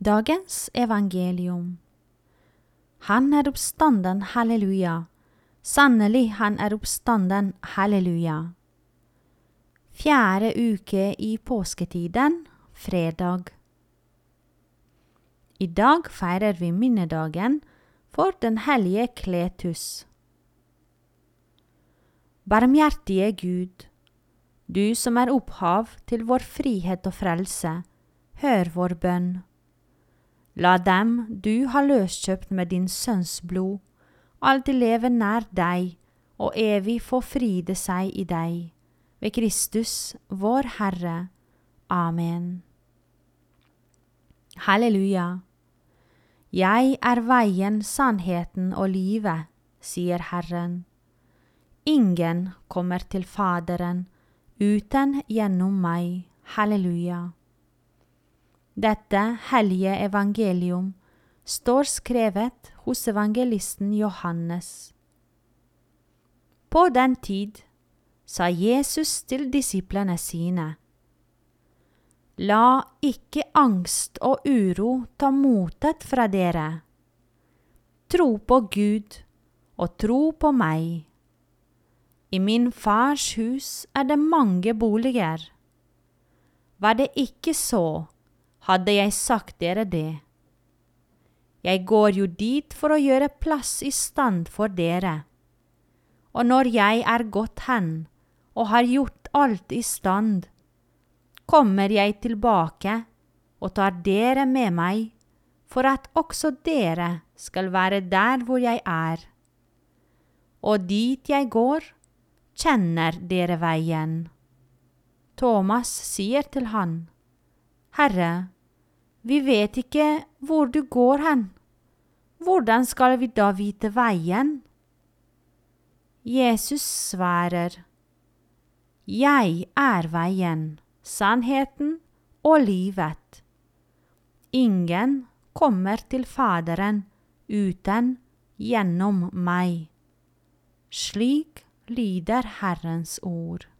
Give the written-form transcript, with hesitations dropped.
Dagens evangelium. Han er oppstanden, halleluja. Sannelig, han er oppstanden, halleluja. 4. uke i påsketiden, fredag. I dag feirer vi minnedagen for den hellige Kletus. Barmhjertige Gud, du som er opphav til vår frihet og frelse, hør vår bønn. La dem du har løskjøpt med din sønns blod, alltid leve nær deg og evig få fride seg i deg. Ved Kristus, vår Herre. Amen. Halleluja. Jeg er veien, sannheten og livet, sier Herren. Ingen kommer til Faderen uten gjennom meg. Halleluja. Dette hellige evangelium står skrevet hos evangelisten Johannes. På den tid sa Jesus til disiplene sine: La ikke angst og uro ta motet fra dere. Tro på Gud og tro på meg. I min fars hus er det mange boliger. Var det ikke så, hadde jeg sagt dere det. Jeg går jo dit for å gjøre plass i stand for dere. Og når jeg er gått hen og har gjort alt i stand, kommer jeg tilbake og tar dere med meg, for at også dere skal være der hvor jeg er. Og dit jeg går, kjenner dere veien. Thomas sier til han: Herre, vi vet ikke hvor du går hen. Hvordan skal vi da vite veien? Jesus svarer: Jeg er veien, sannheten og livet. Ingen kommer til Faderen uten gjennom meg. Slik lyder Herrens ord.